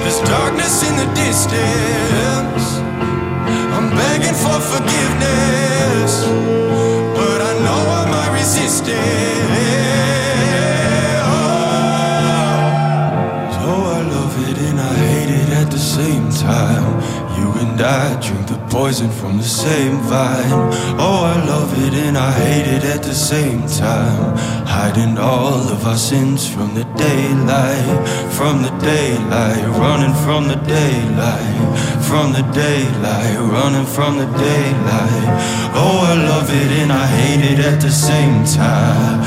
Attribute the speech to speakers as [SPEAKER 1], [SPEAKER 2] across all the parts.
[SPEAKER 1] There's darkness in the distance. I'm begging for forgiveness, but I know I might resist it. So I love it and I hate it at the same time. You and I drink the poison from the same vine. Oh, I love it and I hate it at the same time. Hiding all of our sins from the daylight, from the daylight, running from the daylight, from the daylight, running from the daylight. Oh, I love it and I hate it at the same time.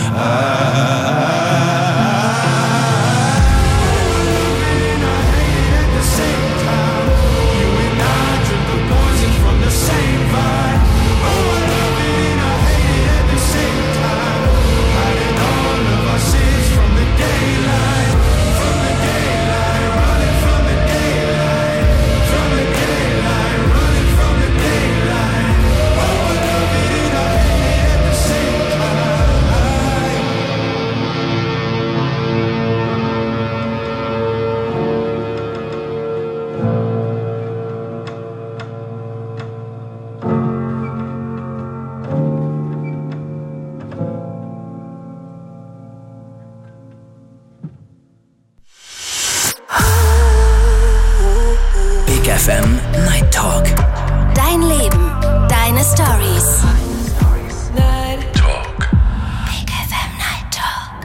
[SPEAKER 2] FM Night Talk.
[SPEAKER 3] Dein Leben, deine Stories.
[SPEAKER 2] Night Talk.
[SPEAKER 3] Big FM Night Talk.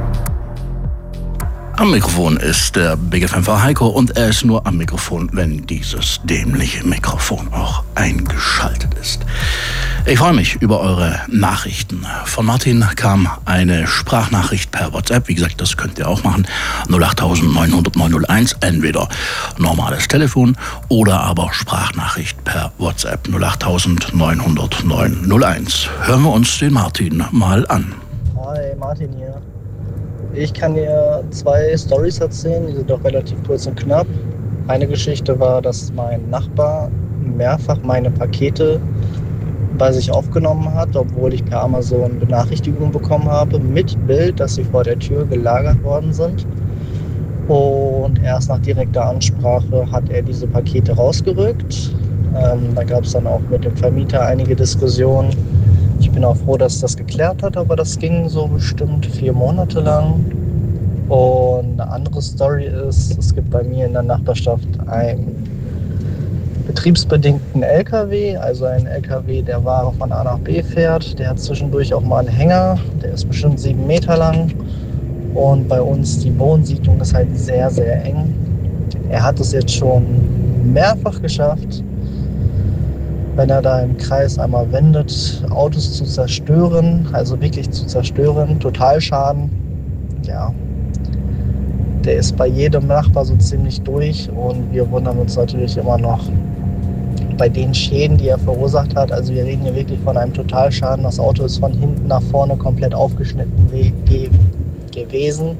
[SPEAKER 4] Am Mikrofon ist der Big FM-Fahrer Heiko und er ist nur am Mikrofon, wenn dieses dämliche Mikrofon auch eingeschaltet ist. Ich freue mich über eure Nachrichten. Von Martin kam eine Sprachnachricht per WhatsApp. Wie gesagt, das könnt ihr auch machen. 08000 900 901. Entweder normales Telefon oder aber Sprachnachricht per WhatsApp 08000 900 901. Hören wir uns den Martin mal an.
[SPEAKER 5] Hi, Martin hier. Ich kann dir 2 Storys erzählen, die sind doch relativ kurz und knapp. Eine Geschichte war, dass mein Nachbar mehrfach meine Pakete bei sich aufgenommen hat, obwohl ich per Amazon Benachrichtigungen bekommen habe, mit Bild, dass sie vor der Tür gelagert worden sind. Und erst nach direkter Ansprache hat er diese Pakete rausgerückt. Da gab es dann auch mit dem Vermieter einige Diskussionen. Ich bin auch froh, dass das geklärt hat, aber das ging so bestimmt 4 Monate lang. Und eine andere Story ist, es gibt bei mir in der Nachbarschaft einen betriebsbedingten LKW, also ein LKW, der Ware von A nach B fährt. Der hat zwischendurch auch mal einen Hänger, der ist bestimmt 7 Meter lang. Und bei uns die Wohnsiedlung ist halt sehr, sehr eng. Er hat es jetzt schon mehrfach geschafft, wenn er da im Kreis einmal wendet, Autos zu zerstören, also wirklich zu zerstören, Totalschaden. Ja, der ist bei jedem Nachbar so ziemlich durch und wir wundern uns natürlich immer noch bei den Schäden, die er verursacht hat. Also wir reden hier wirklich von einem Totalschaden. Das Auto ist von hinten nach vorne komplett aufgeschnitten gewesen.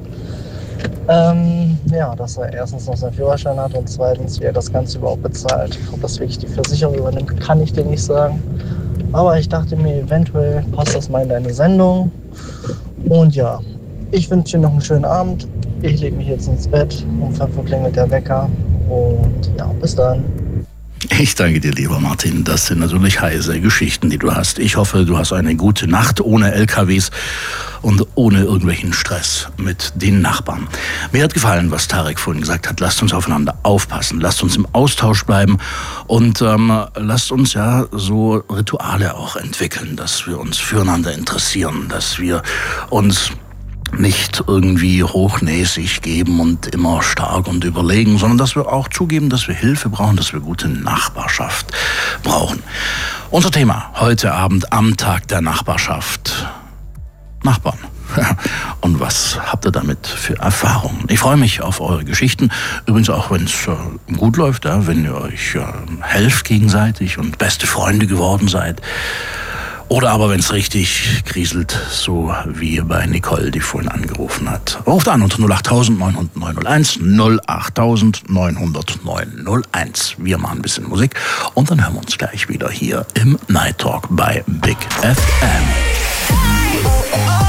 [SPEAKER 5] Ja, dass er erstens noch seinen Führerschein hat und zweitens, wie er das Ganze überhaupt bezahlt. Ob das wirklich die Versicherung übernimmt, kann ich dir nicht sagen. Aber ich dachte mir, eventuell passt das mal in deine Sendung. Und ja, ich wünsche dir noch einen schönen Abend. Ich lege mich jetzt ins Bett. Um 5 Uhr klingelt der Wecker. Und ja, bis dann.
[SPEAKER 4] Ich danke dir, lieber Martin. Das sind natürlich heiße Geschichten, die du hast. Ich hoffe, du hast eine gute Nacht ohne LKWs und ohne irgendwelchen Stress mit den Nachbarn. Mir hat gefallen, was Tarek vorhin gesagt hat. Lasst uns aufeinander aufpassen. Lasst uns im Austausch bleiben und lasst uns ja so Rituale auch entwickeln, dass wir uns füreinander interessieren, dass wir uns nicht irgendwie hochnäsig geben und immer stark und überlegen, sondern dass wir auch zugeben, dass wir Hilfe brauchen, dass wir gute Nachbarschaft brauchen. Unser Thema heute Abend am Tag der Nachbarschaft. Nachbarn. Und was habt ihr damit für Erfahrungen? Ich freue mich auf eure Geschichten. Übrigens auch, wenn es gut läuft, ja, wenn ihr euch helft gegenseitig und beste Freunde geworden seid. Oder aber wenn es richtig kriselt, so wie bei Nicole, die vorhin angerufen hat. Ruft an unter 08000 900 901, 08000 900 901. Wir machen ein bisschen Musik und dann hören wir uns gleich wieder hier im Night Talk bei Big FM.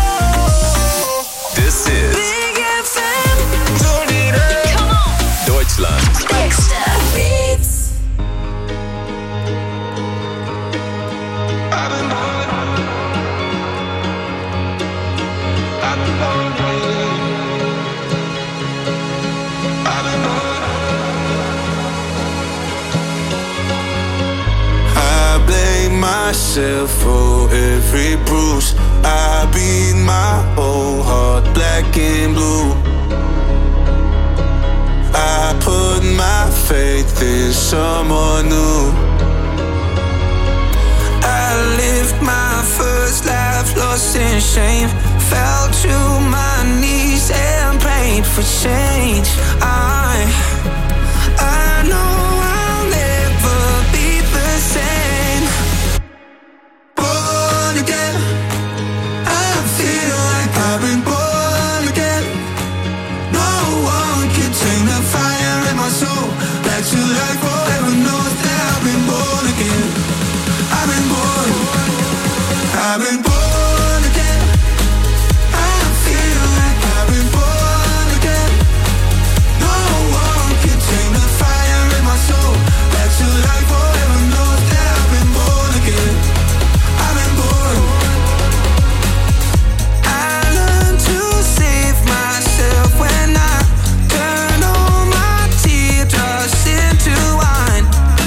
[SPEAKER 2] This is Big FM. Deutschlands Deutschland.
[SPEAKER 3] Bigster Beats.
[SPEAKER 1] I blame myself for every bruise. I beat my whole heart black and blue. I put my faith in someone new. I lived my first life lost in shame. Fell to my knees and prayed for change. I know I'll never be the same. Born again, I feel like I've been born again. No one can take the fire in my soul back to life forever. Knows that I've been born again. I've been born. I've been born again. I feel like I've been born again. No one can take the fire in my soul back to life forever. Knows that I've been born again. I've been born. I learned to save myself when I turn all my teardrops into wine.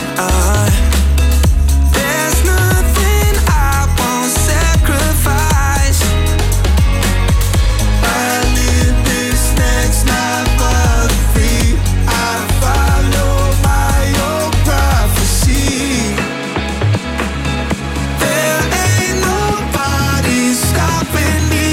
[SPEAKER 1] There's nothing I won't sacrifice. I live this next life for free. I follow my own prophecy. There ain't nobody stopping me.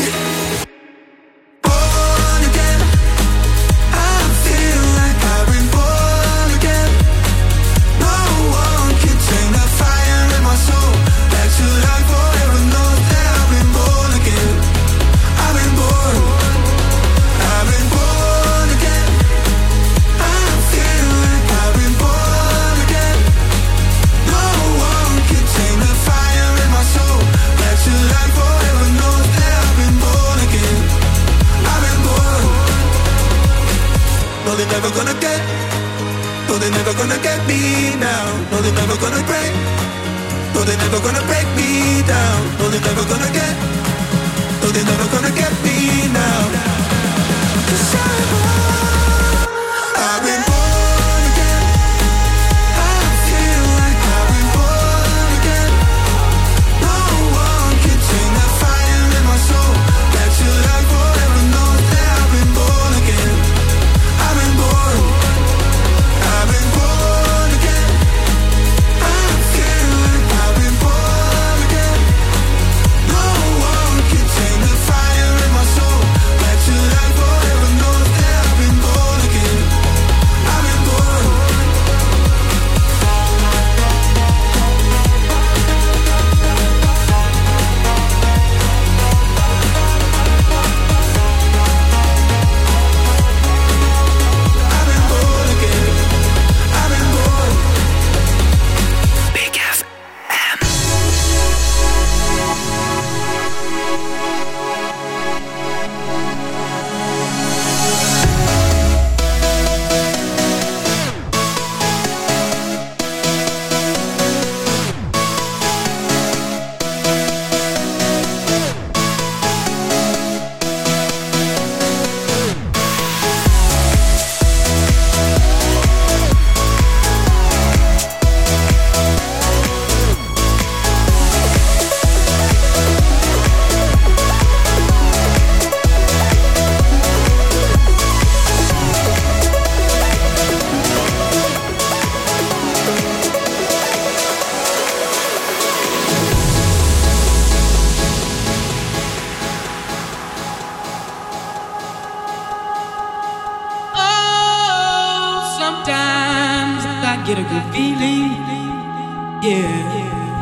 [SPEAKER 1] Born again, I feel like I've been born again. No one can take the fire in my soul back to life forever. Knows that I've been born again. I've been born. I've been born again. I feel like I've been born again. No one can take the fire in my soul back to life forever. Knows that I've been born again. I've been born. No, they're never gonna get. No, they're never gonna get me now. No, they're never gonna break. No, they're never gonna break me down. No, they're never gonna get. No, they're never gonna get me now. 'Cause I've been born again. I feel like I've been born again. No one can take the fire in my soul back to life forever. Knows that I've been born again. I've been born. I've been born again. I feel like I've been born again. No one can take the fire in my soul back to life forever. Knows that I've been born again. I've been born. I've been born again. I've been born.
[SPEAKER 2] Big FM.
[SPEAKER 6] Oh, sometimes I get a good feeling, yeah.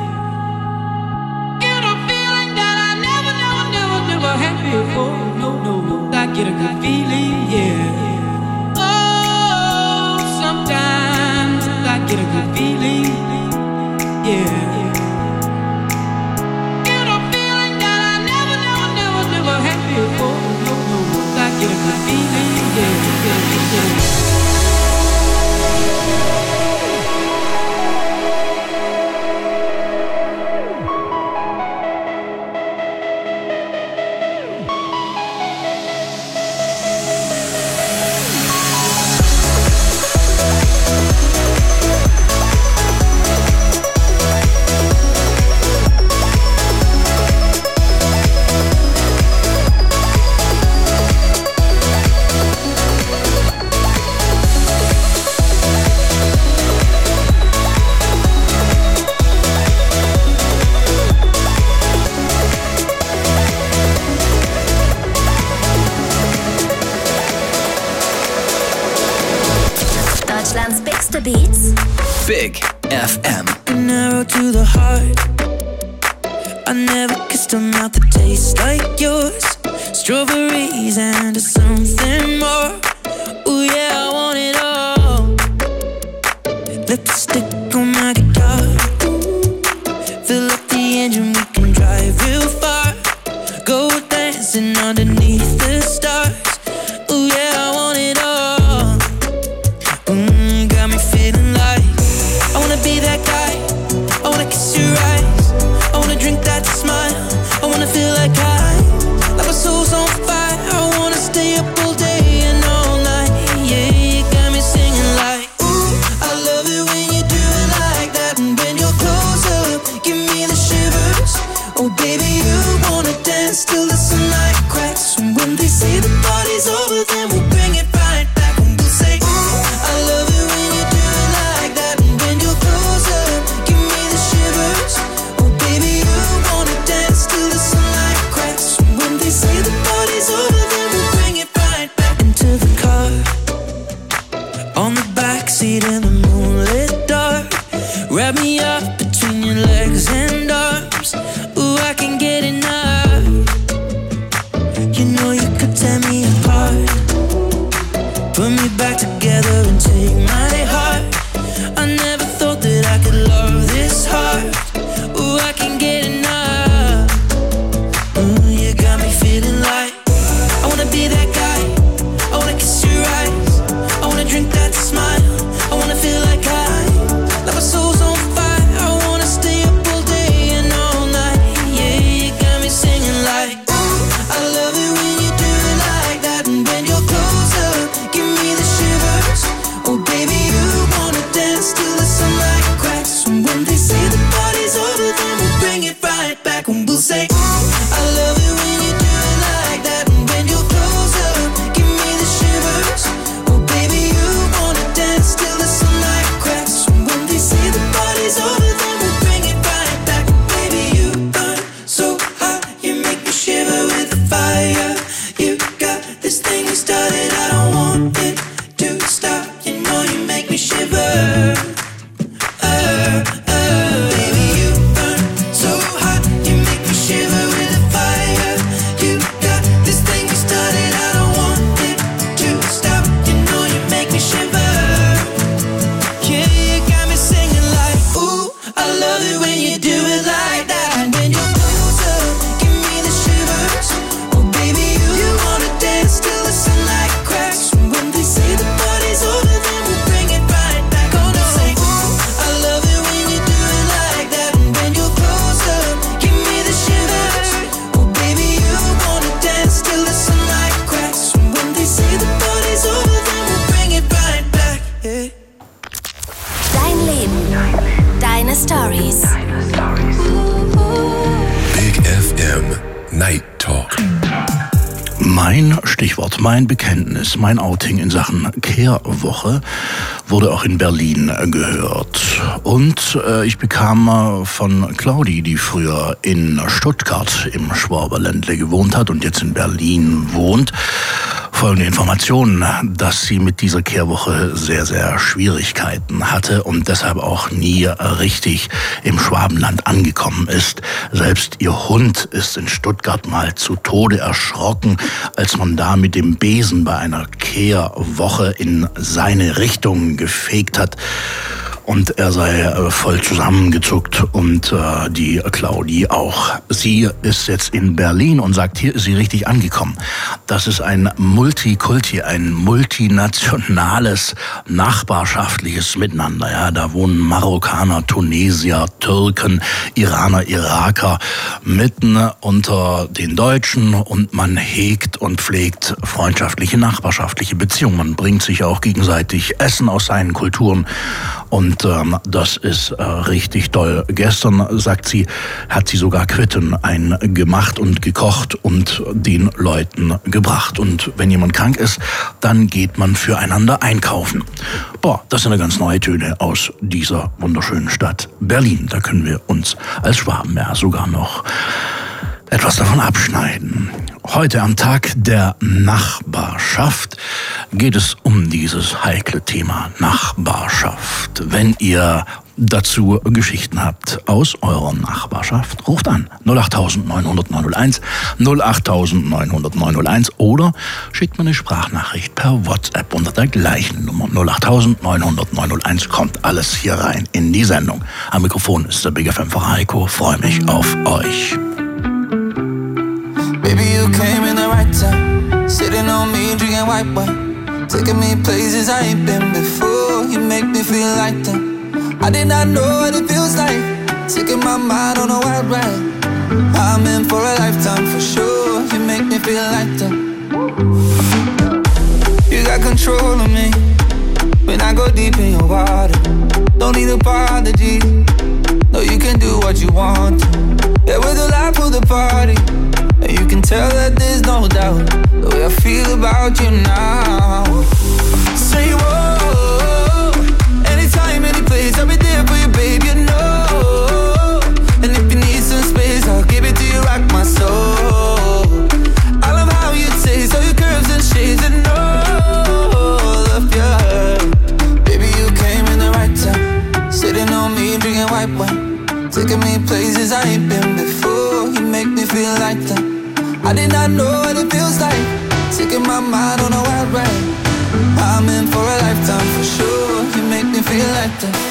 [SPEAKER 6] Get a feeling that I never had before. No, I get a good feeling, yeah. Oh, sometimes I get a good feeling, yeah. Get a feeling that I never had before. No, I get a good feeling, yeah.
[SPEAKER 3] Deutschlands bigste Beats.
[SPEAKER 2] Big FM.
[SPEAKER 7] An arrow to the heart. I never kissed a mouth that tastes like yours. Strawberries and something more. Ooh yeah, I want it all. Lipstick on my guitar. Fill up the engine, we can drive real far. Go dancing underneath the stars. Ooh yeah, I want it all. Got me feeling like I wanna be that guy. I wanna kiss your eyes. I wanna drink that smile. I wanna feel like like my soul's on fire. I wanna stay up all day and all night. Yeah, you got me singing like, ooh, I love it when you do it like that. And when you're close up, give me the shivers. Oh baby, you wanna dance till the sunlight cracks. And when they say the party's over, then we'll bring it right back. And we'll say, ooh, I love it when you do it like that. And when you're close up, give me the shivers. Oh baby, you wanna dance till the sunlight cracks. And when they say the party's over, then we'll bring it right back into the car. On the backseat in the moonlit dark. Wrap me up between your legs and arms. Ooh, I can't get enough. You know you could tear me apart. Put me back together and take my heart. I never thought that I could love this hard. Ooh, I can't get enough. Ooh, you got me feeling like I wanna be that guy. I wanna kiss your eyes. I wanna drink that smile. I wanna feel like like my soul's on fire. I wanna stay up all day and all night. Yeah, you got me singing like, ooh, I love it when you do it like that. And when you're close up, give me the shivers. Oh baby, you wanna dance till the sunlight cracks. And when they say the party's over, then we'll bring it right back. And we'll say, ooh, I love it when you do it like that. And when you're close up, give me the shivers. Oh baby, you wanna dance till the sunlight cracks. And when they say the party's over, then we'll bring it right back. Baby, you burn so hot, you make me shiver with the fire. You got this thing you started, I don't want it to stop. You know you make me shiver. Baby, you burn so hot, you make me shiver with the fire. You got this thing you started, I don't want it to stop. You know you make me shiver. Yeah, you got me singing like, ooh, I love it when you do it like that. And when you're close up, give me the shivers. Oh baby, you wanna dance till the sunlight cracks. And when they say the party's over, then we'll bring it right back. Oh no, say, ooh, I love it when you do it like that. And when you're close up, give me the shivers. Oh baby, you wanna dance till the sunlight cracks. And when they say the party's over, then we'll bring it right back. Yeah.
[SPEAKER 3] Dein Leben, deine Stories.
[SPEAKER 2] Big FM Night Talk.
[SPEAKER 4] Mein Stichwort, mein Bekenntnis, mein Outing in Sachen Kehrwoche wurde auch in Berlin gehört. Und ich bekam von Claudi, die früher in Stuttgart im Schwaberländle gewohnt hat und jetzt in Berlin wohnt, folgende Informationen, dass sie mit dieser Kehrwoche sehr, sehr Schwierigkeiten hatte und deshalb auch nie richtig im Schwabenland angekommen ist. Selbst ihr Hund ist in Stuttgart mal zu Tode erschrocken, als man da mit dem Besen bei einer Kehrwoche in seine Richtung gefegt hat. Und er sei voll zusammengezuckt und die Claudi auch. Sie ist jetzt in Berlin und sagt, hier ist sie richtig angekommen. Das ist ein Multikulti, ein multinationales, nachbarschaftliches Miteinander. Ja, da wohnen Marokkaner, Tunesier, Türken, Iraner, Iraker mitten unter den Deutschen und man hegt und pflegt freundschaftliche, nachbarschaftliche Beziehungen. Man bringt sich auch gegenseitig Essen aus seinen Kulturen und das ist richtig toll. Gestern, sagt sie, hat sie sogar Quitten eingemacht und gekocht und den Leuten gebracht. Und wenn jemand krank ist, dann geht man füreinander einkaufen. Boah, das sind ja ganz neue Töne aus dieser wunderschönen Stadt Berlin. Da können wir uns als Schwaben ja sogar noch etwas davon abschneiden. Heute am Tag der Nachbarschaft geht es um dieses heikle Thema Nachbarschaft. Wenn ihr dazu Geschichten habt aus eurer Nachbarschaft, ruft an 08000 900 901, 08000 900 901 oder schickt mir eine Sprachnachricht per WhatsApp unter der gleichen Nummer 08000 900 901. Kommt alles hier rein in die Sendung. Am Mikrofon ist der Big FM Heiko. Freue mich auf euch.
[SPEAKER 8] Baby, you came in the right time, sitting on me, drinking white wine, taking me places I ain't been before. You make me feel like that. I did not know what it feels like, taking my mind on a wild ride. I'm in for a lifetime for sure. You make me feel like that. You got control of me when I go deep in your water. Don't need apology. No, you can do what you want to. Yeah, we're the life of the party, and you can tell that there's no doubt the way I feel about you now. Say whoa, anytime, any place, I'll be there for you, babe, you know. And if you need some space, I'll give it to you, rock my soul. I love how you taste, all your curves and shades, and all of you. Baby, you came in the right time, sitting on me, drinking white wine, taking me places I ain't been before. You make me feel like that. I did not know what it feels like, taking my mind on a wild ride. I'm in for a lifetime for sure. You make me feel like that.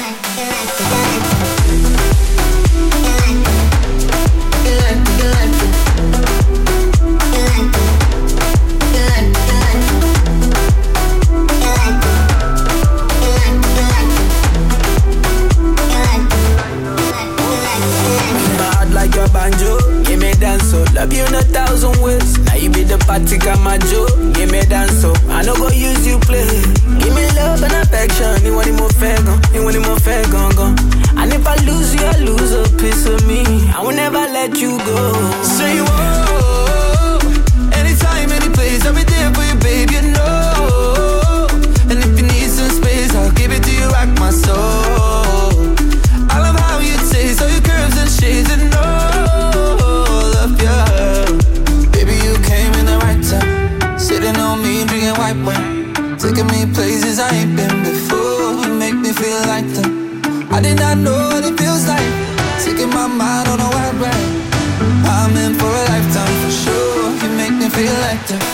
[SPEAKER 8] Like your banjo, give me dance so. Love you in 1,000 ways. Now you be the party Kamajo, give me dance so. I no go use you play. Give me love and affection. You want it more fair gone, you want it more fair gone. And if I lose you, I lose a piece of me. I will never let you go. Say whoa, anytime, any place, I'll be there for you, babe, you know. And if you need some space, I'll give it to you, rock my soul. I love how you taste, all your curves and shades, and all of you. Baby, you came in the right time, sitting on me, drinking white wine, taking me places I ain't been before. You make me feel like that. I did not know what it feels like, taking my mind on a wild ride. I'm in for a lifetime for sure. You make me feel like that.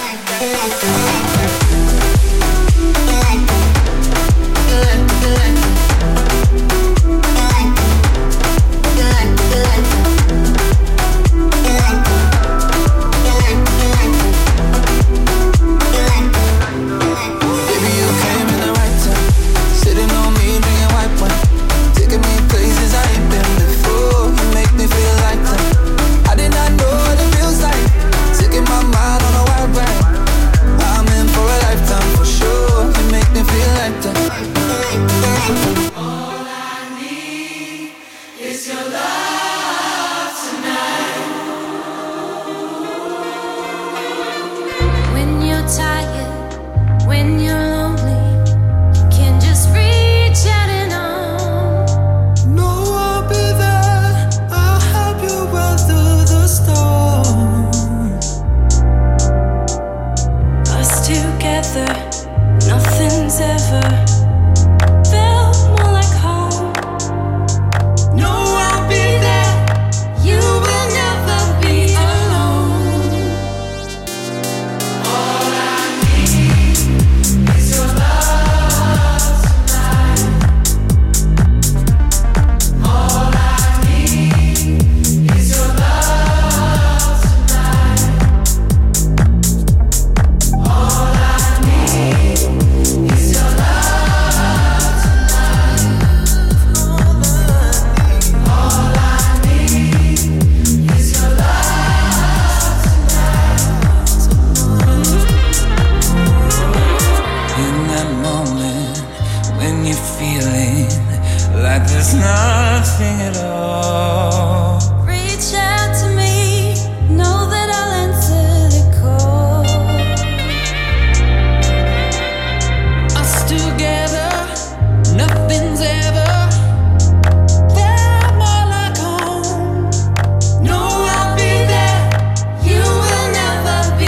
[SPEAKER 9] Be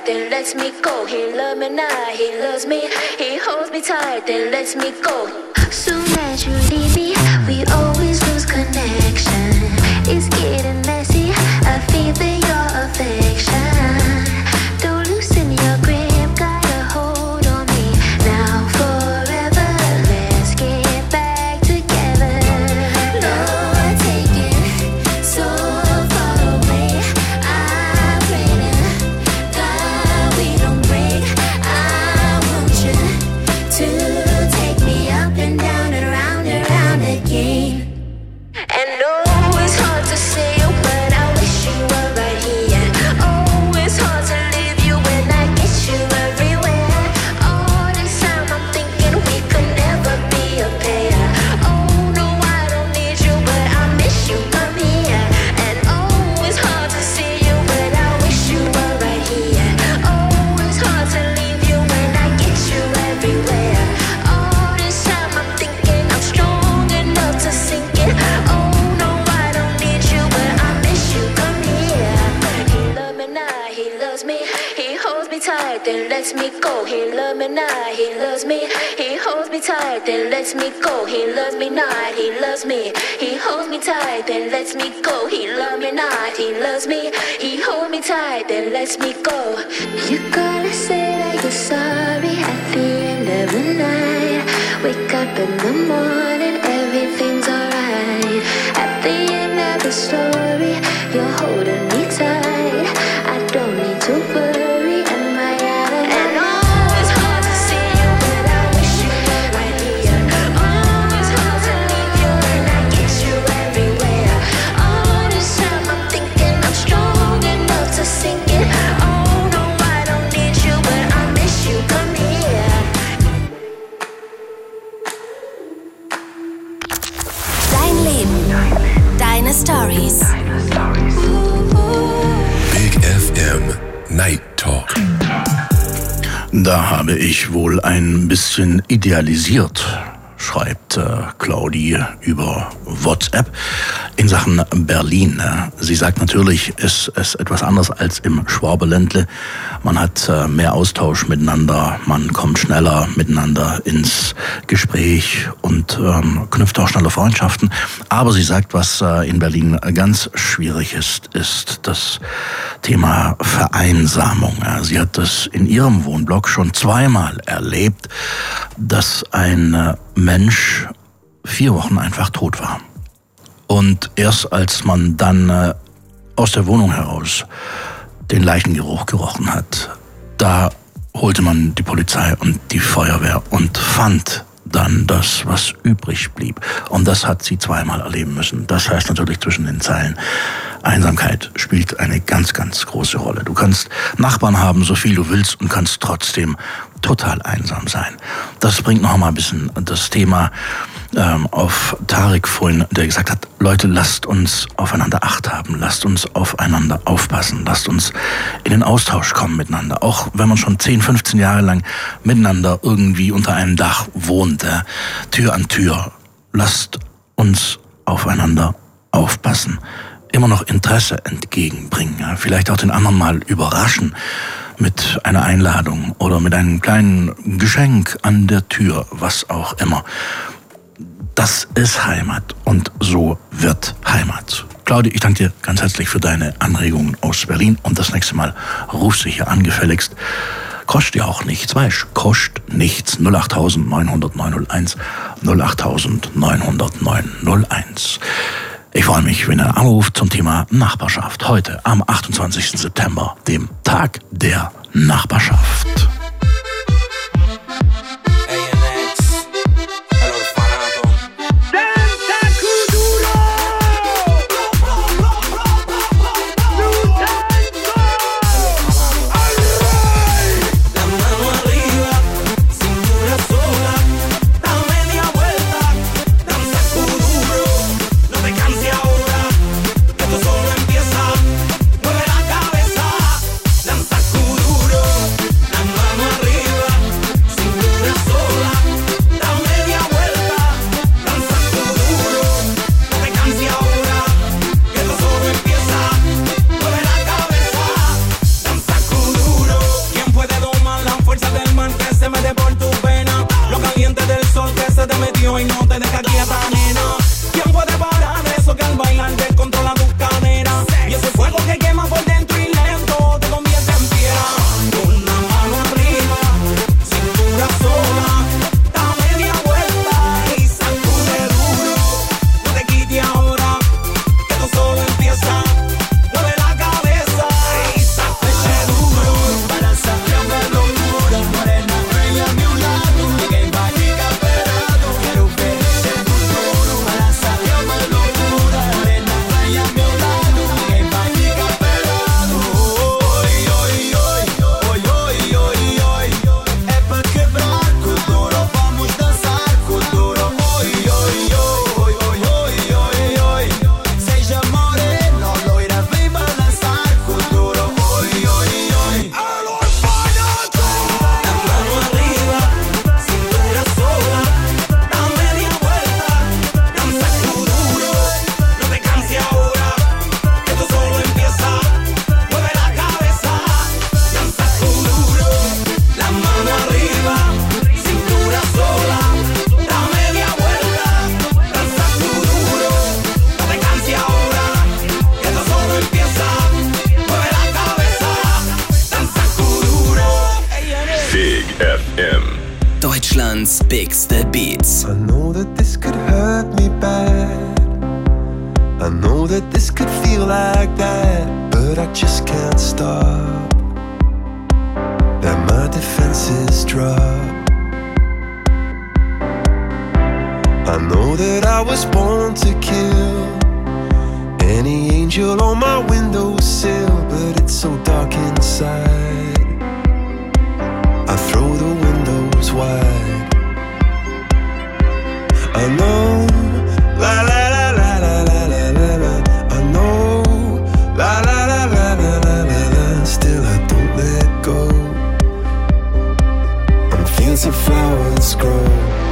[SPEAKER 3] tight, then lets me go. He loves me now, he loves me. He holds me tight, then lets me go. Soon as you leave me, we always lose connection. It's getting messy, I feel your affection. Don't loosen your grip, got a hold on me. Now forever, let's get back together. Lord, take it so far away. I pray to God we don't break. I want you to take me up and down and round again. And oh, it's hard to say, but I wish you were right here. Oh, it's hard to leave you when I get you everywhere. All this time I'm thinking we could never be a pair. Oh, no, I don't need you, but I miss you, come here. And oh, it's hard to see you, but I wish you were right here. Oh, it's hard to leave you when I get you everywhere. All this time I'm thinking I'm strong enough to sink it. Oh, no, I don't need you, but I miss you, come here. He loves me now, he loves me. He holds me tight, then lets me go. He loves me now, he loves me. He holds me tight, then lets me go. He loves me not, he loves me. He holds me tight, then lets me go. He loves me not, he loves me. He holds me tight, then lets me go. You gotta say that you're sorry at the end of the night. Wake up in the morning, everything's alright. At the end of the story, you're holding me tight. I don't need to worry, am I out of and oh, it's hard to see you, but I wish you were right here. Oh, it's hard to leave you when I get you everywhere. All this time I'm thinking I'm strong enough to sink it. Oh, no, I don't need you, but I miss you, come here. Dein Leben, deine Stories.
[SPEAKER 2] Big FM Night Talk.
[SPEAKER 4] Da habe ich wohl ein bisschen idealisiert, schreibt Claudi über WhatsApp in Sachen Berlin. Sie sagt natürlich, ist es etwas anders als im Schwaberländle. Man hat mehr Austausch miteinander, man kommt schneller miteinander ins Gespräch und knüpft auch schneller Freundschaften. Aber sie sagt, was in Berlin ganz schwierig ist das Thema Vereinsamung. Sie hat das in ihrem Wohnblock schon zweimal erlebt, dass ein Mensch 4 Wochen einfach tot war. Und erst als man dann aus der Wohnung heraus den Leichengeruch gerochen hat, da holte man die Polizei und die Feuerwehr und fand dann das, was übrig blieb. Und das hat sie zweimal erleben müssen. Das heißt natürlich zwischen den Zeilen, Einsamkeit spielt eine ganz, ganz große Rolle. Du kannst Nachbarn haben, so viel du willst, und kannst trotzdem total einsam sein. Das bringt noch mal ein bisschen das Thema auf Tarek vorhin, der gesagt hat, Leute, lasst uns aufeinander Acht haben, lasst uns aufeinander aufpassen, lasst uns in den Austausch kommen miteinander. Auch wenn man schon 10, 15 Jahre lang miteinander irgendwie unter einem Dach wohnt, Tür an Tür, lasst uns aufeinander aufpassen. Immer noch Interesse entgegenbringen, vielleicht auch den anderen mal überraschen mit einer Einladung oder mit einem kleinen Geschenk an der Tür, was auch immer. Das ist Heimat und so wird Heimat. Claudi, ich danke dir ganz herzlich für deine Anregungen aus Berlin und das nächste Mal rufst du hier an, gefälligst. Kostet ja auch nichts, weißt du, kostet nichts. 08000 900 901, 08000 900 901. Ich freue mich, wenn ihr anruft zum Thema Nachbarschaft. Heute am 28. September, dem Tag der Nachbarschaft.
[SPEAKER 9] Lanza kuduro,
[SPEAKER 1] I know that this could feel like that, but I just can't stop. That my defenses drop. I know that I was born to kill any angel on my windowsill, but it's so dark inside. I throw the windows wide. I know, la la la la la la la la la. I know, la la la la la la la la. Still I don't let go. And fields of flowers grow.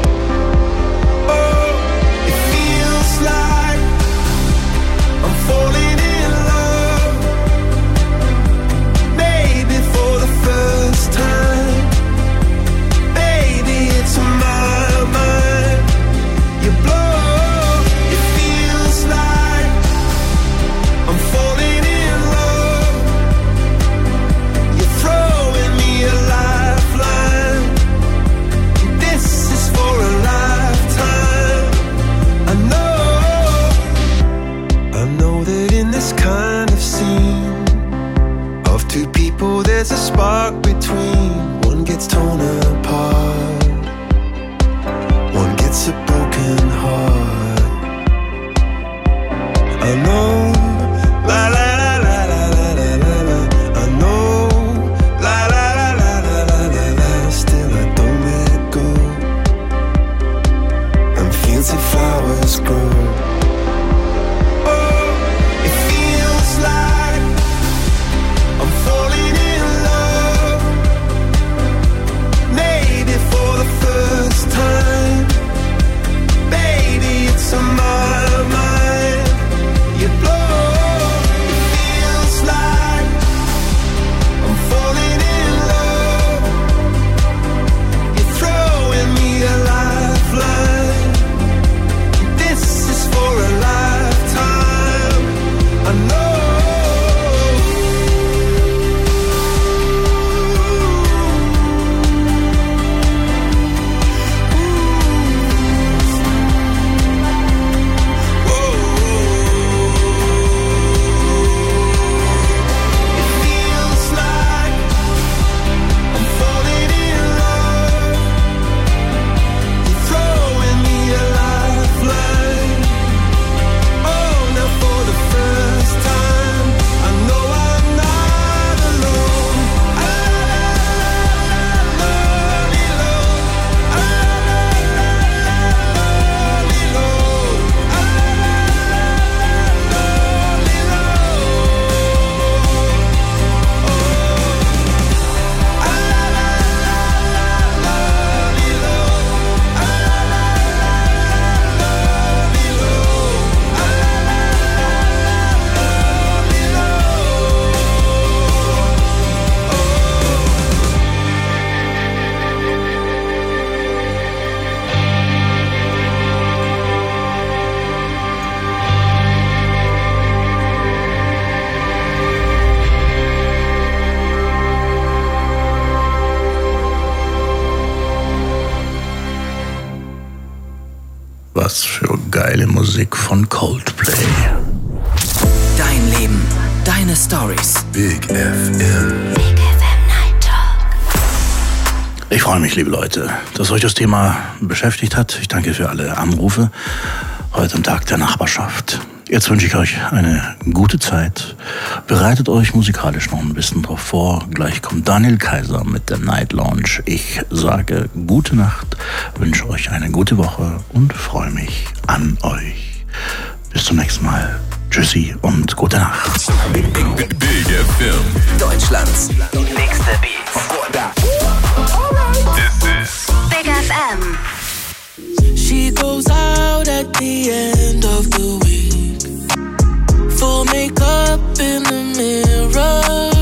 [SPEAKER 1] Oh, it feels like I'm falling in love. Maybe for the first time. Baby, it's on my mind. You blow, it feels like I'm falling in love. You're throwing me a lifeline. This is for a lifetime. I know that in this kind of scene of two people there's a spark between. One gets torn apart, one gets a broken heart. I know, la la la la la la la la la. I know, la la la la la la la la. Still I don't let go. And fields of flowers grow. Oh, it feels like I'm falling in love. Maybe for the first time. Baby, it's on my mind. You blow, it feels like I'm falling in love. You're throwing me a lifeline. This is for a lifetime. I know. It feels like I'm falling in love. You're throwing me a lifeline. Oh, now for the first time, I know I'm not alone.
[SPEAKER 4] Was für geile Musik von Coldplay.
[SPEAKER 9] Dein Leben, deine Stories.
[SPEAKER 2] Big FM.
[SPEAKER 4] Ich freue mich, liebe Leute, dass euch das Thema beschäftigt hat. Ich danke für alle Anrufe heute am Tag der Nachbarschaft. Jetzt wünsche ich euch eine gute Zeit. Bereitet euch musikalisch noch ein bisschen drauf vor. Gleich kommt Daniel Kaiser mit der Night Lounge. Ich sage gute Nacht, wünsche euch eine gute Woche und freue mich an euch. Bis zum nächsten Mal. Tschüssi und gute Nacht.
[SPEAKER 2] Big FM.
[SPEAKER 9] Deutschlands nächste Beats.
[SPEAKER 2] This is
[SPEAKER 3] Big FM.
[SPEAKER 7] She goes out at the end of the week, full makeup in the mirror,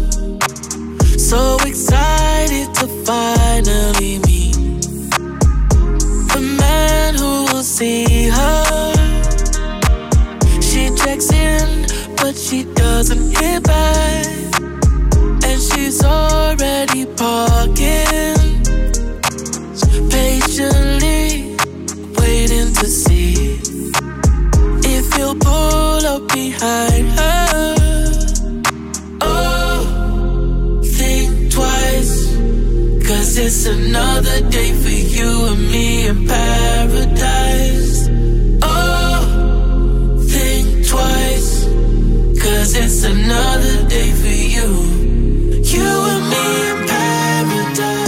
[SPEAKER 7] so excited to finally meet the man who will see her. She checks in, but she doesn't hear back, and she's already parking, patiently waiting to see if you'll pull behind her. Oh, think twice, 'cause it's another day for you and me in paradise. Oh, think twice, 'cause it's another day for you, you and me in paradise.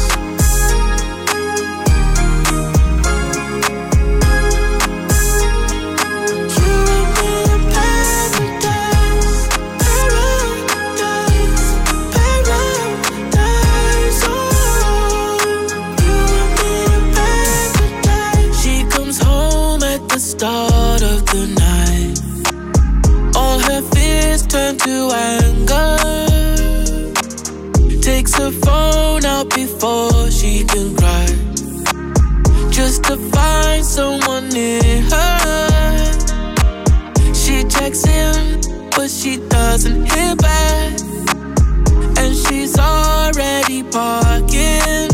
[SPEAKER 7] Start of the night, all her fears turn to anger. Takes her phone out before she can cry, just to find someone near her. She checks in, but she doesn't hear back, and she's already parking,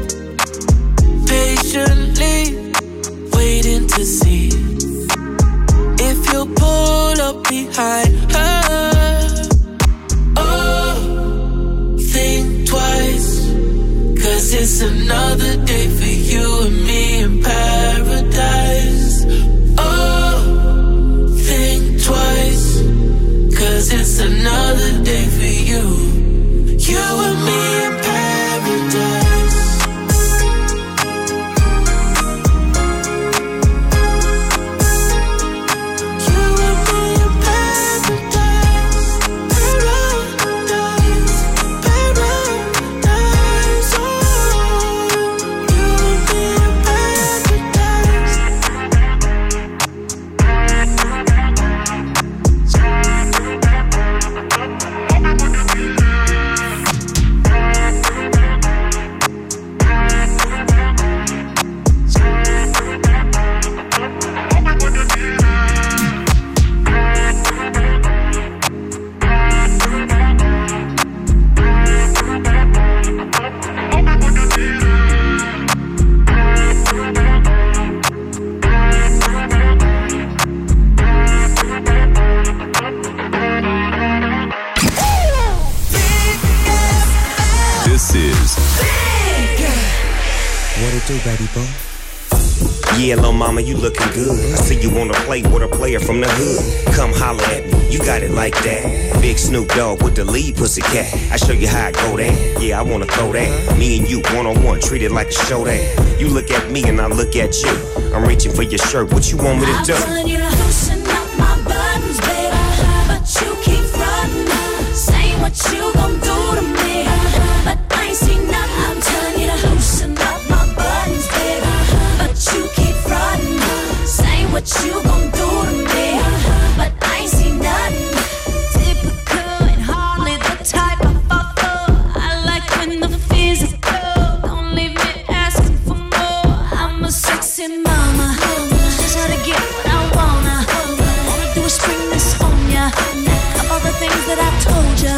[SPEAKER 7] patiently waiting to see if he'll pull up behind her. Oh, think twice, 'cause it's another day for you and me in paradise. Oh, think twice, 'cause it's another day for you, you and me in paradise.
[SPEAKER 10] Yeah, little mama, you looking good. I see you wanna play with a player from the hood. Come holler at me, you got it like that. Big Snoop Dogg with the lead pussycat. I show you how I go there. Yeah, I wanna throw that. Me and you, one-on-one, treat it like a show that. You look at me and I look at you. I'm reaching for your shirt, what you want me to do?
[SPEAKER 11] I'm telling you to loosen up my buttons, baby, but you keep frontin', saying what you gon' do to me, but I ain't seen nothing. I'm telling you to loosen up my buttons, baby, but you keep frontin', saying what you gon' do to me, but I ain't seen nothing. Typical and hardly the type I fall for. I like when the physical don't leave me asking for more. I'm a sexy mama, just how to get what I wanna do is spring this on ya, all the things that I told ya.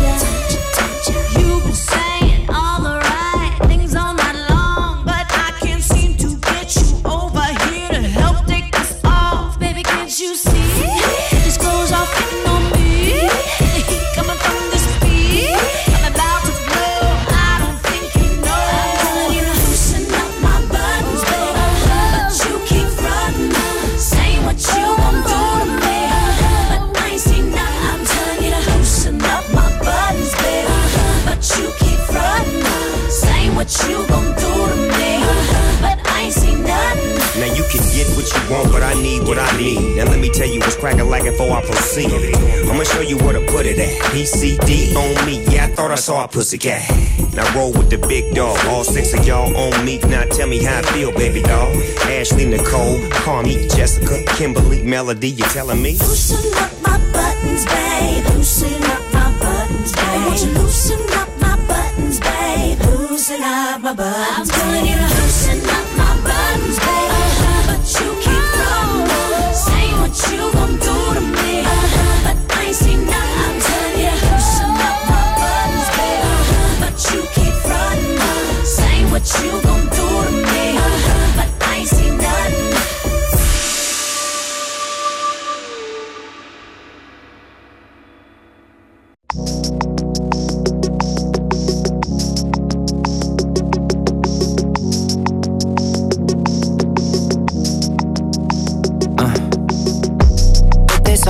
[SPEAKER 11] You've been saying all the right things all night long, but I can't seem to get you over here to help take this off. Baby, can't you see? These clothes are fitting on me, the heat coming from this beat, I'm about to blow, I don't think you know. I'm telling you to loosen up my buttons, baby, but you keep frontin', saying what you gon' do to me, but I ain't seen nothing. I'm telling you to loosen up my buttons, baby, but you keep frontin', saying what you gon' do to me, but I ain't seen nothing.
[SPEAKER 10] Now you can get what you want, but I need what I need. Now let me tell you what's crackin' like before I proceed. I'ma show you where to put it at. PCD on me, yeah, I thought I saw a pussycat. Now roll with the big dog, all six of y'all on me. Now tell me how I feel, baby doll. Ashley, Nicole, Carmi, Jessica, Kimberly, Melody, you telling me?
[SPEAKER 11] Loosen up my buttons, babe. Loosen up my buttons, babe. Won't you loosen up my buttons, babe? Loosen up my buttons. I'm telling you to loosen up my buttons, babe, but you keep frontin', saying what you gon' do to me, but I ain't seen nothing. I'm telling you to loosen up my buttons, babe, but you keep frontin', saying what you gon' do to me, but I ain't seen nothing.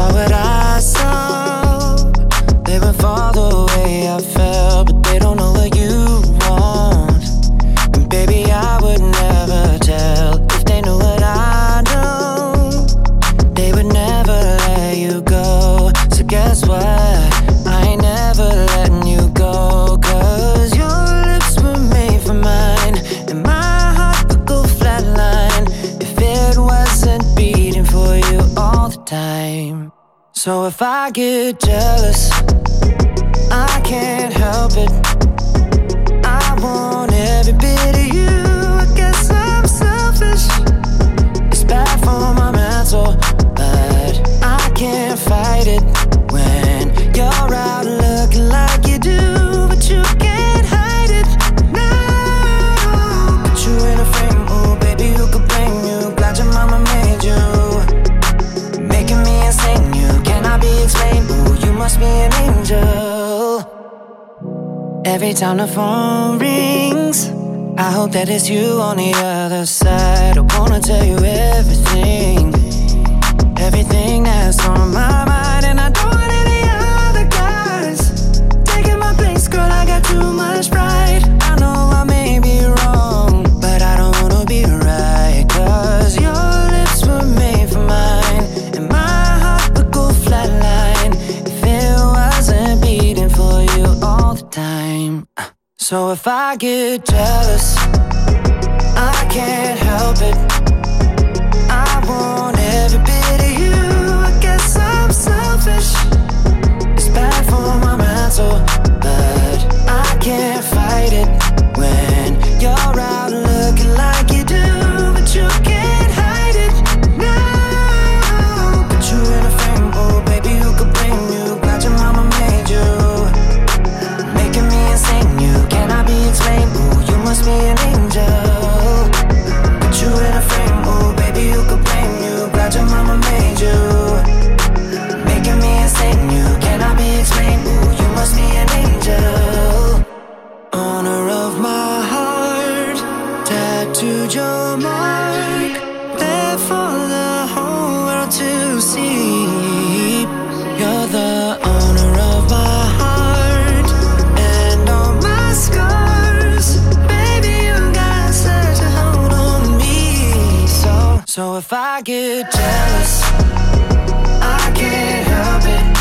[SPEAKER 12] saw what I saw. They would fall the way I felt, but they don't know what you want. And baby, I would never tell if they knew what I know. They would never let you go. So guess what? I ain't never letting you go. Cause your lips were made for mine, and my heart would go flatline if it wasn't beating for you all the time. So if I get jealous, I can't help it. I want every bit of you. I guess I'm selfish. It's bad for my mental, but I can't fight it when you're out looking like you do, but you can't hide it. No, put you in a frame, ooh baby, who could blame you? Glad your mama made you, making me insane. You cannot be explained, ooh you must be an angel. Every time the phone rings, I hope that it's you on the other side. I wanna tell you everything, everything that's on my mind. And I don't want any other guys taking my place, girl, I got too much pride. I know I may be wrong, but I don't wanna be right. Cause your lips were made for mine, and my heart would go flatline if it wasn't beating for you all the time. So if I get jealous, I can't help it. I want every bit of you. I guess I'm selfish. It's bad for my mental, but I can't fight it when you're out looking like you do, but you can't hide it. No, put you in a frame, oh baby, who could blame you? Glad your mama made you, making me insane. You cannot be explained, ooh you must be an angel. Put you in a frame, oh baby, who could blame you? Glad your mama made you, making me insane. You cannot be explained, ooh you must be an angel. Owner of my heart, tattooed your mark, there for the whole world to see. You're the owner of my heart and all my scars. Baby, you got such a hold on me. So if I get jealous, I can't help it.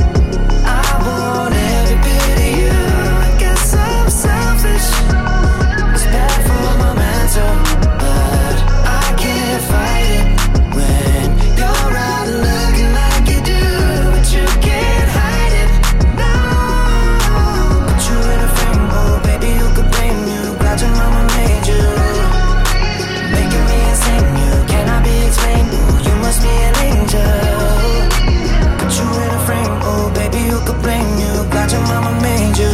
[SPEAKER 12] I want every bit of you. I guess I'm selfish. It's bad for my mental, but I can't fight it when you're out looking like you do, but you can't hide it. No, put you in a frame, oh baby, who could blame you? Glad your mama made you, making me insane. You cannot be explained, ooh you must be an angel. Put you in a frame, oh baby, who could blame you? Glad your mama made you,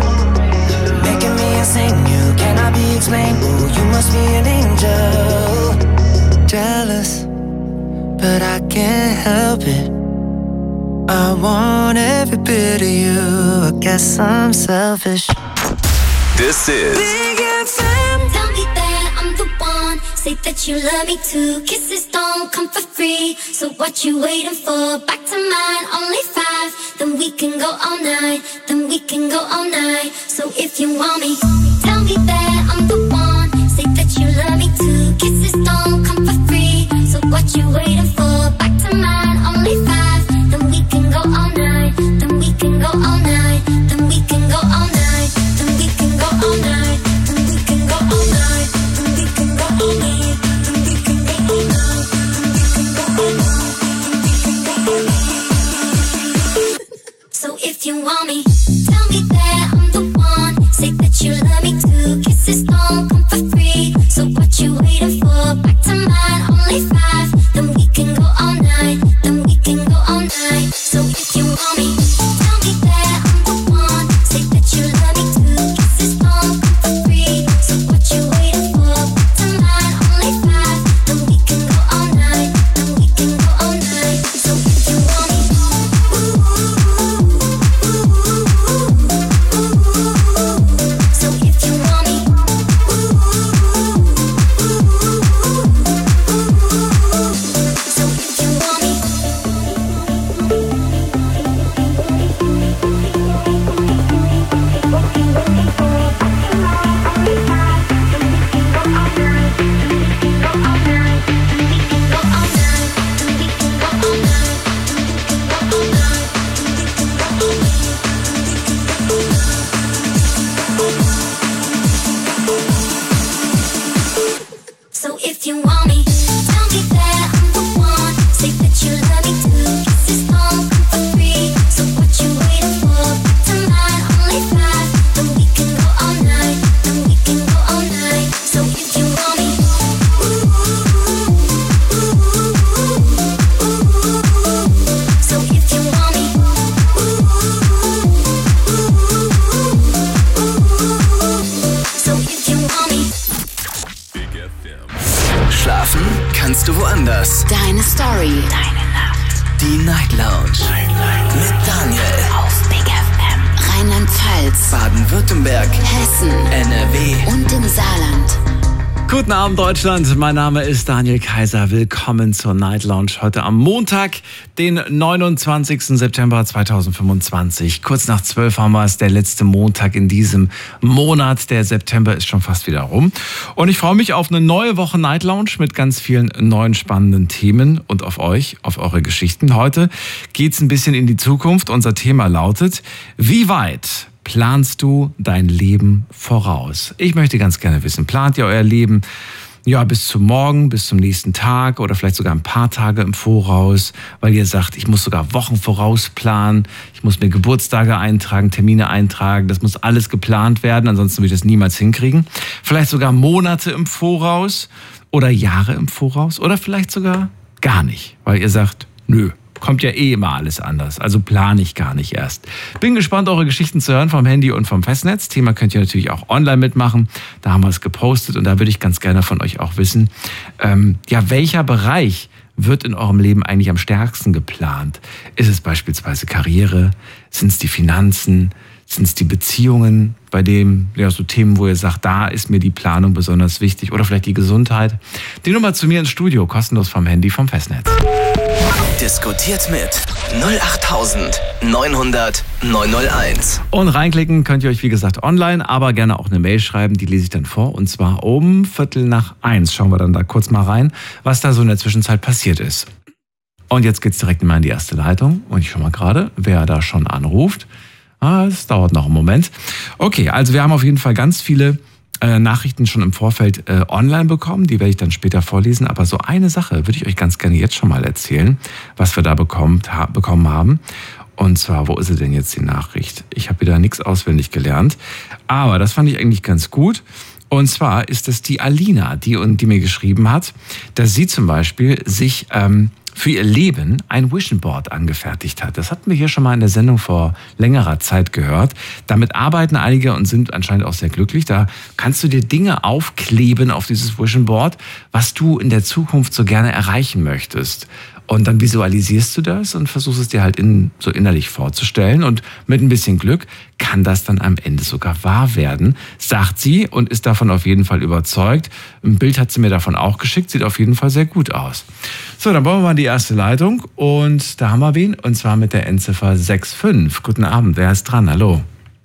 [SPEAKER 12] making me insane. You cannot be explained, ooh you must be an angel. Jealous, but I can't help it. I want every bit of you. I guess I'm selfish.
[SPEAKER 2] This is
[SPEAKER 3] Big FM. Tell me that I'm the one. Say that you love me too. Kisses don't come for free. So what you waiting for? Back to mine, only 5. Then we can go all night. Then we can go all night. So if you want me, tell me that I'm the one. Say that you love me too. Kisses don't come for free. So what you waiting for? Back to mine, only 5. Then we can go all night. Then we can go all night. Then we can go all night. Then we can go all night. Then we can go all night. Then we can go all night. Then we can go all night. Then we can go all night. Then we can go all night. So if you want me, tell me that I'm the one. Say that you love me too. Kisses don't come for free. So what you waiting for? Back to mine, only 5. Then we can go all night. Then we can go all night. So if you want me, tell me that I'm the one. Say that you love me too. Kisses don't come for free. So what you waiting for? Back to mine, only 5. Then we can go all night. Then we can go all night. So if you want me, so if you want me,
[SPEAKER 9] Night Lounge. Mit Daniel.
[SPEAKER 13] Auf Big FM. Rheinland-Pfalz.
[SPEAKER 9] Baden-Württemberg.
[SPEAKER 13] Hessen.
[SPEAKER 9] NRW.
[SPEAKER 13] Und im Saarland.
[SPEAKER 14] Guten Abend, Deutschland. Mein Name ist Daniel Kaiser. Willkommen zur Night Lounge heute am Montag, den 29. September 2025. Kurz nach 12 haben wir es, der letzte Montag in diesem Monat. Der September ist schon fast wieder rum. Und ich freue mich auf eine neue Woche Night Lounge mit ganz vielen neuen spannenden Themen und auf euch, auf eure Geschichten. Heute geht's ein bisschen in die Zukunft. Unser Thema lautet: Wie weit planst du dein Leben voraus? Ich möchte ganz gerne wissen, plant ihr euer Leben bis zum Morgen, bis zum nächsten Tag oder vielleicht sogar ein paar Tage im Voraus, weil ihr sagt, ich muss sogar Wochen voraus planen, ich muss mir Geburtstage eintragen, Termine eintragen, das muss alles geplant werden, ansonsten will ich das niemals hinkriegen. Vielleicht sogar Monate im Voraus oder Jahre im Voraus oder vielleicht sogar gar nicht, weil ihr sagt, nö, kommt ja eh immer alles anders, also plane ich gar nicht erst. Bin gespannt, eure Geschichten zu hören vom Handy und vom Festnetz. Thema könnt ihr natürlich auch online mitmachen. Da haben wir es gepostet und da würde ich ganz gerne von euch auch wissen, welcher Bereich wird in eurem Leben eigentlich am stärksten geplant? Ist es beispielsweise Karriere? Sind es die Finanzen? Sind es die Beziehungen, bei dem, so Themen, wo ihr sagt, da ist mir die Planung besonders wichtig, oder vielleicht die Gesundheit? Die Nummer zu mir ins Studio, kostenlos vom Handy, vom Festnetz.
[SPEAKER 9] Diskutiert mit 08900 901.
[SPEAKER 14] Und reinklicken könnt ihr euch, wie gesagt, online, aber gerne auch eine Mail schreiben, die lese ich dann vor, und zwar um 1:45. Schauen wir dann da kurz mal rein, was da so in der Zwischenzeit passiert ist. Und jetzt geht's direkt mal in die erste Leitung und ich schau mal gerade, wer da schon anruft. Es dauert noch einen Moment. Okay, also wir haben auf jeden Fall ganz viele Nachrichten schon im Vorfeld online bekommen. Die werde ich dann später vorlesen. Aber so eine Sache würde ich euch ganz gerne jetzt schon mal erzählen, was wir da bekommen haben. Und zwar, wo ist sie denn jetzt, die Nachricht? Ich habe wieder nichts auswendig gelernt. Aber das fand ich eigentlich ganz gut. Und zwar ist es die Alina, die mir geschrieben hat, dass sie zum Beispiel sich für ihr Leben ein Vision Board angefertigt hat. Das hatten wir hier schon mal in der Sendung vor längerer Zeit gehört. Damit arbeiten einige und sind anscheinend auch sehr glücklich. Da kannst du dir Dinge aufkleben auf dieses Vision Board, was du in der Zukunft so gerne erreichen möchtest. Und dann visualisierst du das und versuchst es dir halt so innerlich vorzustellen. Und mit ein bisschen Glück kann das dann am Ende sogar wahr werden, sagt sie und ist davon auf jeden Fall überzeugt. Ein Bild hat sie mir davon auch geschickt, sieht auf jeden Fall sehr gut aus. So, dann bauen wir mal die erste Leitung und da haben wir wen, und zwar mit der Endziffer 65. Guten Abend, wer ist dran? Hallo.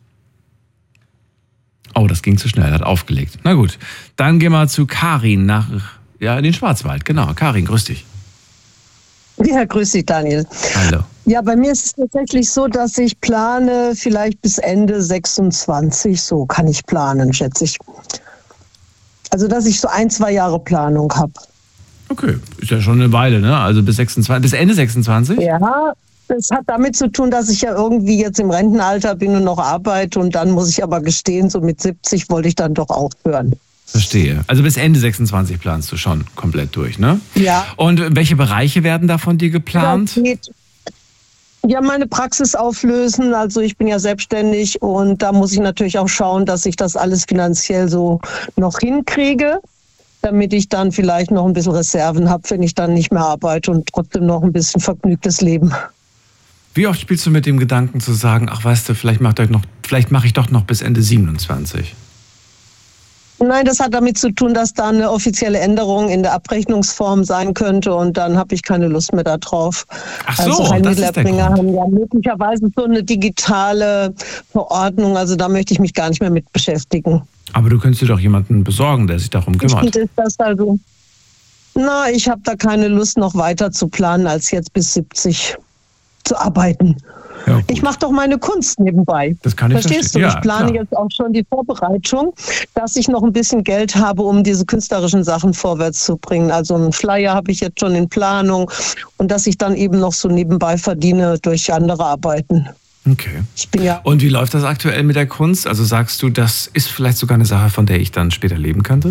[SPEAKER 14] Oh, das ging zu schnell, hat aufgelegt. Na gut, dann gehen wir zu Karin in den Schwarzwald. Genau, Karin, grüß dich.
[SPEAKER 15] Ja, grüß dich, Daniel.
[SPEAKER 14] Hallo.
[SPEAKER 15] Ja, bei mir ist es tatsächlich so, dass ich plane vielleicht bis Ende 26, so kann ich planen, schätze ich. Also, dass ich so 1-2 Jahre Planung habe.
[SPEAKER 14] Okay, ist ja schon eine Weile, ne? Also bis Ende 26?
[SPEAKER 15] Ja, das hat damit zu tun, dass ich ja irgendwie jetzt im Rentenalter bin und noch arbeite, und dann muss ich aber gestehen, so mit 70 wollte ich dann doch aufhören.
[SPEAKER 14] Verstehe. Also bis Ende 26 planst du schon komplett durch, ne?
[SPEAKER 15] Ja.
[SPEAKER 14] Und welche Bereiche werden da von dir geplant?
[SPEAKER 15] Ja, meine Praxis auflösen. Also ich bin ja selbstständig und da muss ich natürlich auch schauen, dass ich das alles finanziell so noch hinkriege, damit ich dann vielleicht noch ein bisschen Reserven habe, wenn ich dann nicht mehr arbeite und trotzdem noch ein bisschen vergnügtes Leben.
[SPEAKER 14] Wie oft spielst du mit dem Gedanken zu sagen, ach weißt du, vielleicht mache ich doch noch bis Ende 27?
[SPEAKER 15] Nein, das hat damit zu tun, dass da eine offizielle Änderung in der Abrechnungsform sein könnte und dann habe ich keine Lust mehr darauf.
[SPEAKER 14] Ach so,
[SPEAKER 15] also
[SPEAKER 14] das ist der Grund.
[SPEAKER 15] haben ja möglicherweise so eine digitale Verordnung, also da möchte ich mich gar nicht mehr mit beschäftigen.
[SPEAKER 14] Aber du könntest dir doch jemanden besorgen, der sich darum kümmert.
[SPEAKER 15] Ich habe da keine Lust, noch weiter zu planen, als jetzt bis 70 zu arbeiten. Ja, ich mache doch meine Kunst nebenbei.
[SPEAKER 14] Das kann ich
[SPEAKER 15] Verstehst du?
[SPEAKER 14] Ja,
[SPEAKER 15] ich plane jetzt auch schon die Vorbereitung, dass ich noch ein bisschen Geld habe, um diese künstlerischen Sachen vorwärts zu bringen. Also einen Flyer habe ich jetzt schon in Planung und dass ich dann eben noch so nebenbei verdiene durch andere Arbeiten.
[SPEAKER 14] Okay. Und wie läuft das aktuell mit der Kunst? Also sagst du, das ist vielleicht sogar eine Sache, von der ich dann später leben könnte?